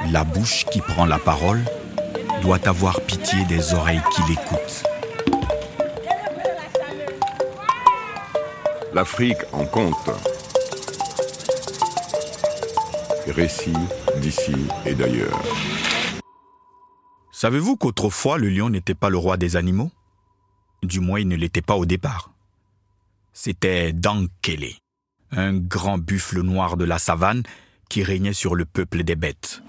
La bouche qui prend la parole doit avoir pitié des oreilles qui l'écoutent. L'Afrique en compte. Récits d'ici et d'ailleurs. Savez-vous qu'autrefois, le lion n'était pas le roi des animaux ? Du moins, il ne l'était pas au départ. C'était Dankele, un grand buffle noir de la savane qui régnait sur le peuple des bêtes.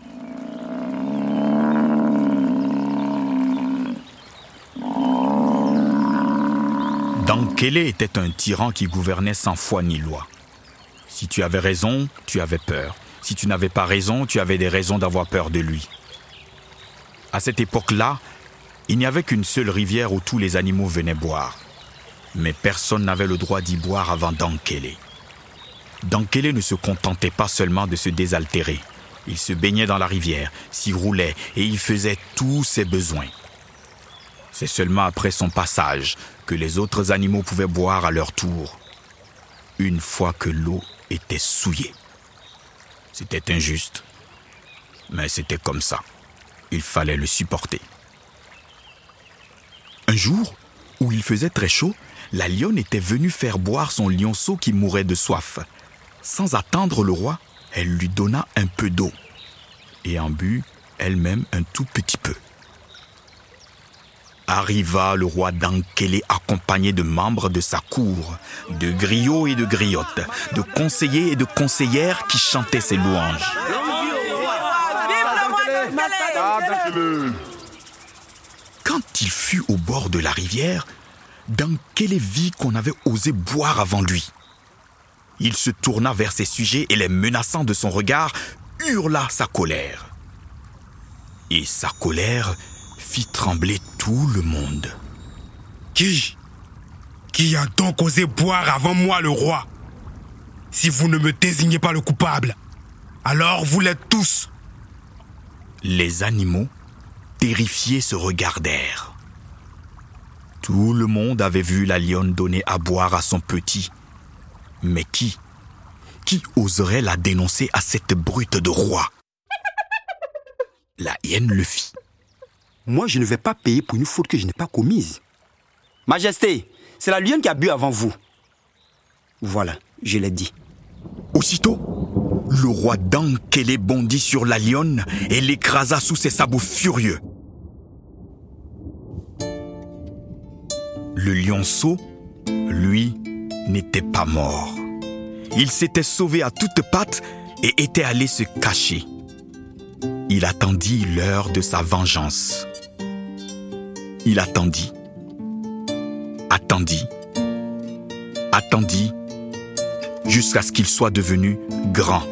Dankele était un tyran qui gouvernait sans foi ni loi. Si tu avais raison, tu avais peur. Si tu n'avais pas raison, tu avais des raisons d'avoir peur de lui. À cette époque-là, il n'y avait qu'une seule rivière où tous les animaux venaient boire. Mais personne n'avait le droit d'y boire avant Dankele. Dankele ne se contentait pas seulement de se désaltérer. Il se baignait dans la rivière, s'y roulait et y faisait tous ses besoins. C'est seulement après son passage que les autres animaux pouvaient boire à leur tour, une fois que l'eau était souillée. C'était injuste, mais c'était comme ça. Il fallait le supporter. Un jour, où il faisait très chaud, la lionne était venue faire boire son lionceau qui mourait de soif. Sans attendre le roi, elle lui donna un peu d'eau et en but elle-même un tout petit peu. Arriva le roi Dankele accompagné de membres de sa cour, de griots et de griottes, de conseillers et de conseillères qui chantaient ses louanges. Quand il fut au bord de la rivière, Dankele vit qu'on avait osé boire avant lui. Il se tourna vers ses sujets et les menaçant de son regard, hurla sa colère. Et sa colère fit trembler tout le monde. Qui a donc osé boire avant moi le roi? Si vous ne me désignez pas le coupable, alors vous l'êtes tous. Les animaux, terrifiés, se regardèrent. Tout le monde avait vu la lionne donner à boire à son petit. Mais qui oserait la dénoncer à cette brute de roi? La hyène le fit. Moi, je ne vais pas payer pour une faute que je n'ai pas commise. Majesté, c'est la lionne qui a bu avant vous. Voilà, je l'ai dit. Aussitôt, le roi Dankele bondit sur la lionne et l'écrasa sous ses sabots furieux. Le lionceau, lui, n'était pas mort. Il s'était sauvé à toutes pattes et était allé se cacher. Il attendit l'heure de sa vengeance. Il attendit, jusqu'à ce qu'il soit devenu grand.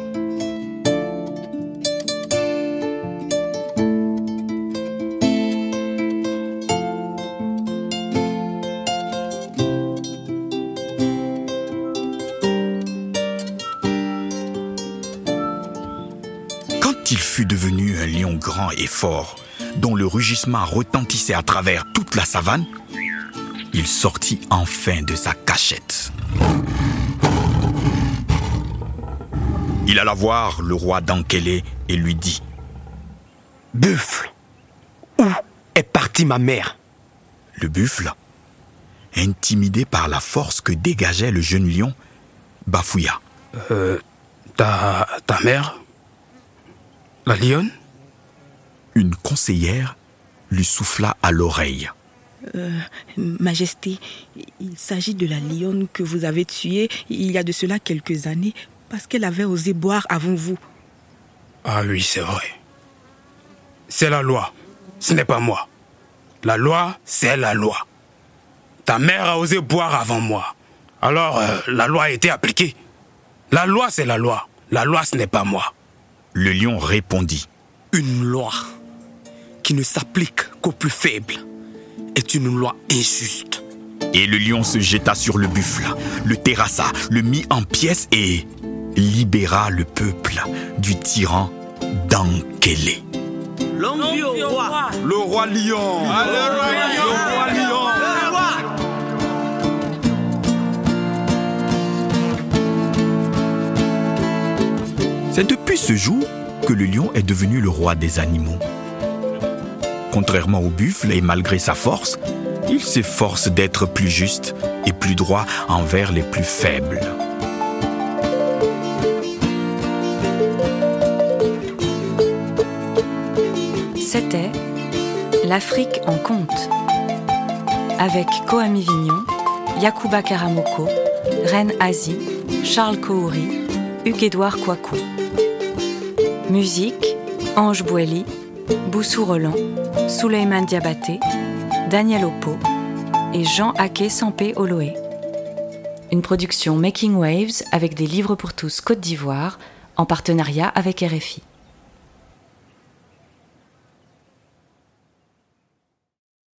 Quand il fut devenu un lion grand et fort, dont le rugissement retentissait à travers toute la savane, il sortit enfin de sa cachette. Il alla voir le roi Dankele et lui dit : « Buffle, où est partie ma mère ?» Le buffle, intimidé par la force que dégageait le jeune lion, bafouilla. Ta mère? La lionne? Une conseillère lui souffla à l'oreille. Majesté, il s'agit de la lionne que vous avez tuée il y a de cela quelques années parce qu'elle avait osé boire avant vous. Ah oui, c'est vrai. C'est la loi, ce n'est pas moi. La loi, c'est la loi. Ta mère a osé boire avant moi. Alors, la loi a été appliquée. La loi, c'est la loi. La loi, ce n'est pas moi. Le lion répondit. Une loi qui ne s'applique qu'aux plus faibles est une loi injuste. Et le lion se jeta sur le buffle, le terrassa, le mit en pièces et libéra le peuple du tyran Dankele. Longue vie au roi. Le roi lion. Le roi lion. C'est depuis ce jour que le lion est devenu le roi des animaux. Contrairement au buffle, et malgré sa force, il s'efforce d'être plus juste et plus droit envers les plus faibles. C'était L'Afrique en conte, avec Koami Vignon, Yacouba Karamoko, Reine Asie, Charles Kouri, Hugues-Édouard Kouakou. Musique, Ange Boueli, Boussou Roland, Souleymane Diabaté, Daniel Oppo et Jean Aké Sampé Oloé. Une production Making Waves avec des livres pour tous Côte d'Ivoire en partenariat avec RFI.